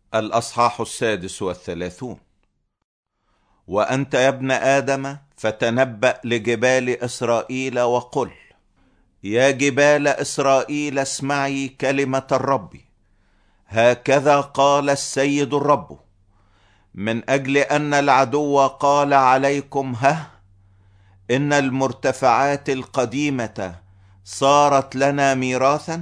الأصحاح 36. وأنت يا ابن آدم فتنبأ لجبال إسرائيل وقل: يا جبال إسرائيل اسمعي كلمة الرب. هكذا قال السيد الرب: من أجل أن العدو قال عليكم إن المرتفعات القديمة صارت لنا ميراثا،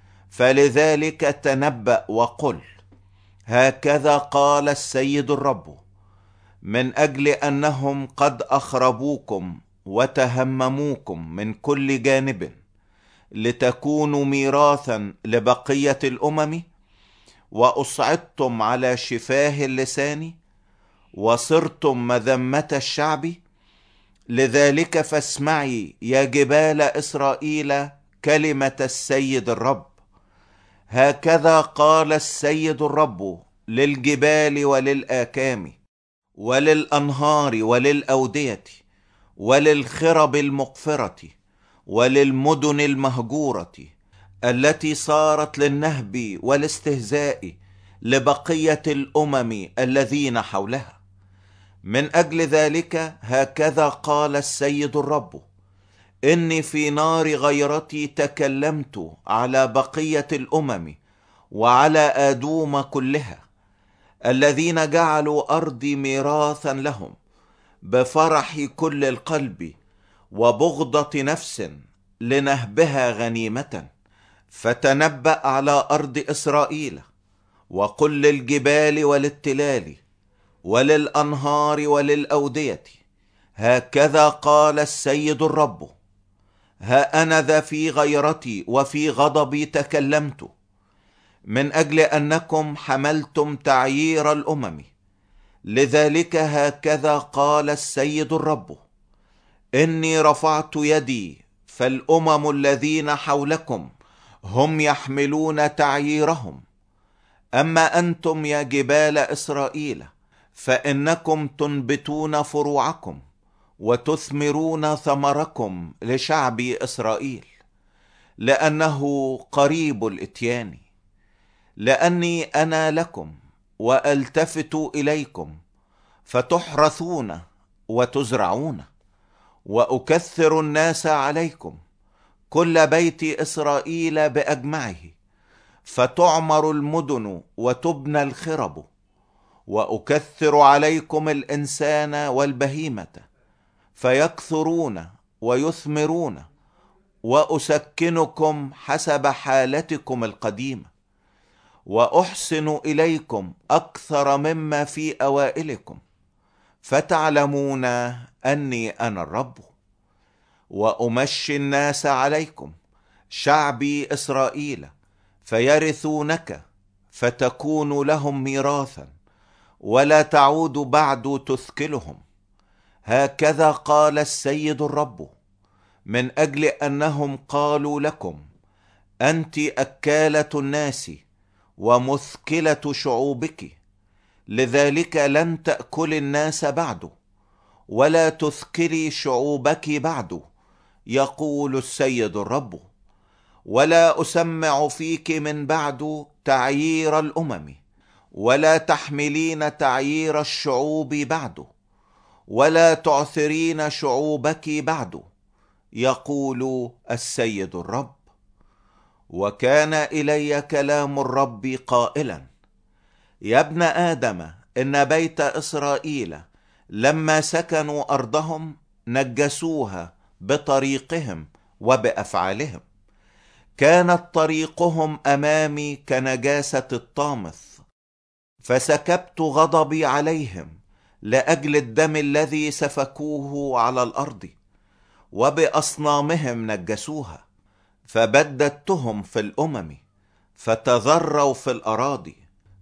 فلذلك تنبأ وقل: هكذا قال السيد الرب: من أجل أنهم قد أخربوكم وتهمموكم من كل جانب لتكونوا ميراثا لبقية الأمم، وأصعدتم على شفاه اللسان وصرتم مذمة الشعب، لذلك فاسمعي يا جبال إسرائيل كلمة السيد الرب. هكذا قال السيد الرب للجبال وللآكام وللأنهار وللأودية وللخرب المقفرة وللمدن المهجورة التي صارت للنهب والاستهزاء لبقية الأمم الذين حولها: من أجل ذلك هكذا قال السيد الرب: إني في نار غيرتي تكلمت على بقية الأمم وعلى آدوم كلها، الذين جعلوا أرضي ميراثا لهم بفرح كل القلب وبغضة نفس لنهبها غنيمة. فتنبأ على أرض إسرائيل وقل للجبال وللتلال وللأنهار وللأودية: هكذا قال السيد الرب: ها أنا ذا في غيرتي وفي غضبي تكلمت، من أجل أنكم حملتم تعيير الأمم. لذلك هكذا قال السيد الرب: إني رفعت يدي، فالأمم الذين حولكم هم يحملون تعييرهم. أما أنتم يا جبال إسرائيل فإنكم تنبتون فروعكم وتثمرون ثمركم لشعب إسرائيل، لأنه قريب الإتيان. لأني أنا لكم وألتفت إليكم فتحرثون وتزرعون، وأكثر الناس عليكم كل بيت إسرائيل بأجمعه، فتعمر المدن وتبنى الخرب، وأكثر عليكم الإنسان والبهيمة فيكثرون ويثمرون، وأسكنكم حسب حالتكم القديمة، وأحسن إليكم أكثر مما في أوائلكم، فتعلمون أني أنا الرب. وأمشي الناس عليكم شعبي إسرائيل فيرثونك، فتكون لهم ميراثا ولا تعود بعد تثكلهم. هكذا قال السيد الرب: من أجل أنهم قالوا لكم: أنت أكالة الناس ومثكلة شعوبك، لذلك لن تأكل الناس بعد ولا تثكلي شعوبك بعد، يقول السيد الرب. ولا أسمع فيك من بعد تعيير الأمم، ولا تحملين تعيير الشعوب بعد، ولا تعثرين شعوبك بعد، يقول السيد الرب. وكان إلي كلام الرب قائلا: يا ابن آدم، إن بيت إسرائيل لما سكنوا أرضهم نجسوها بطريقهم وبأفعالهم. كانت طريقهم أمامي كنجاسة الطامث، فسكبت غضبي عليهم لأجل الدم الذي سفكوه على الأرض، وبأصنامهم نجسوها. فبددتهم في الأمم فتذروا في الأراضي،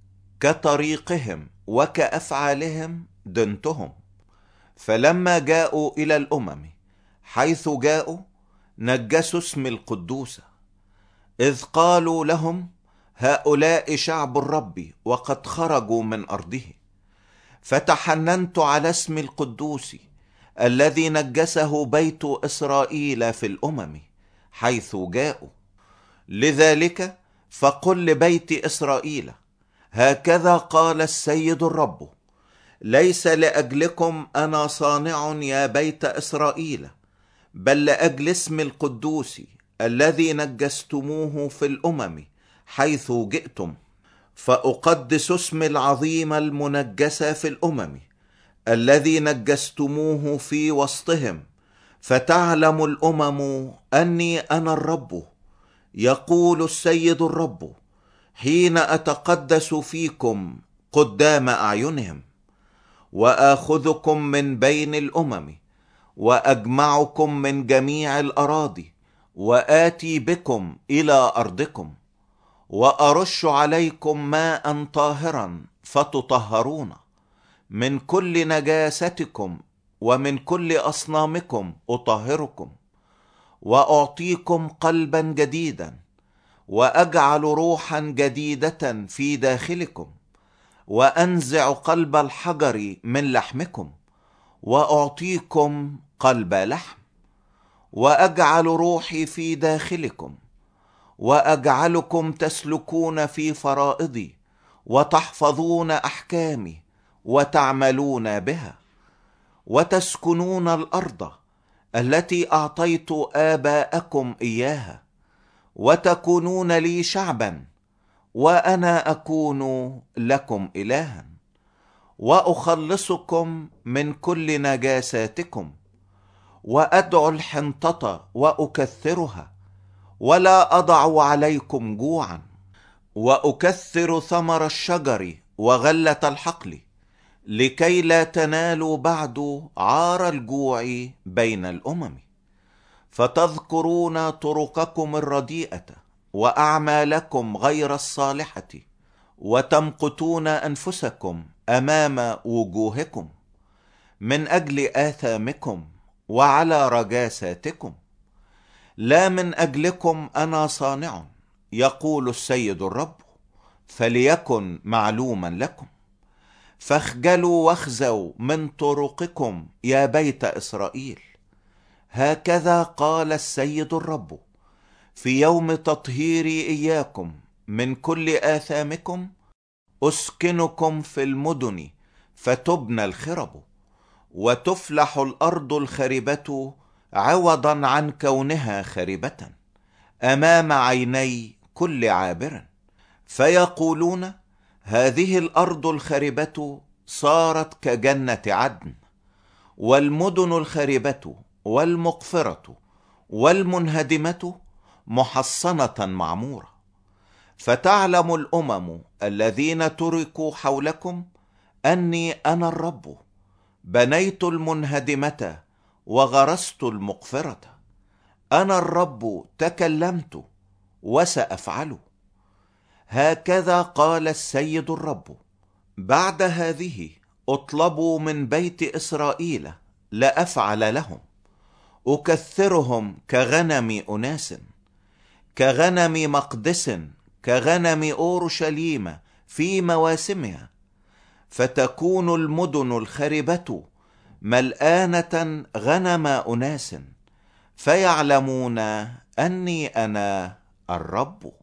كطريقهم وكأفعالهم دنتهم. فلما جاءوا إلى الأمم حيث جاءوا نجسوا اسم القدوس، إذ قالوا لهم: هؤلاء شعب الرب وقد خرجوا من أرضه. فتحننت على اسم القدوس الذي نجسه بيت إسرائيل في الأمم حيث جاءوا. لذلك فقل لبيت إسرائيل: هكذا قال السيد الرب: ليس لأجلكم أنا صانع يا بيت إسرائيل، بل لأجل اسم القدوس الذي نجستموه في الأمم حيث جئتم، فأقدس اسم العظيم المنجس في الأمم الذي نجستموه في وسطهم، فتعلم الأمم أني أنا الرب، يقول السيد الرب، حين أتقدس فيكم قدام أعينهم، وآخذكم من بين الأمم، وأجمعكم من جميع الأراضي، وآتي بكم إلى أرضكم، وأرش عليكم ماء طاهرا فتطهرون من كل نجاستكم، ومن كل أصنامكم أطهركم، وأعطيكم قلبا جديدا، وأجعل روحا جديدة في داخلكم، وأنزع قلب الحجر من لحمكم، وأعطيكم قلب لحم، وأجعل روحي في داخلكم، وأجعلكم تسلكون في فرائضي، وتحفظون أحكامي، وتعملون بها، وتسكنون الأرض التي أعطيت آباءكم إياها، وتكونون لي شعبا، وأنا أكون لكم إلها، وأخلصكم من كل نجاساتكم، وأدعو الحنطة وأكثرها، ولا أضع عليكم جوعا، وأكثر ثمر الشجر وغلة الحقل، لكي لا تنالوا بعد عار الجوع بين الأمم، فتذكرون طرقكم الرديئة وأعمالكم غير الصالحة، وتمقتون أنفسكم أمام وجوهكم من أجل آثامكم وعلى رجاساتكم. لا من أجلكم أنا صانع، يقول السيد الرب، فليكن معلوما لكم. فاخجلوا واخزوا من طرقكم يا بيت إسرائيل، هكذا قال السيد الرب: في يوم تطهيري إياكم من كل آثامكم أسكنكم في المدن، فتبنى الخرب، وتفلح الأرض الخربة عوضا عن كونها خربة أمام عيني كل عابر، فيقولون: هذه الأرض الخربة صارت كجنة عدن، والمدن الخربة والمقفرة والمنهدمة محصنة معمورة. فتعلم الأمم الذين تركوا حولكم أني أنا الرب، بنيت المنهدمة وغرست المقفرة، أنا الرب تكلمت وسأفعل. هكذا قال السيد الرب: بعد هذه اطلبوا من بيت إسرائيل لأفعل لهم، أكثرهم كغنم أناس، كغنم مقدس، كغنم أورشليم في مواسمها، فتكون المدن الخربة ملآنة غنم أناس، فيعلمون أني أنا الرب.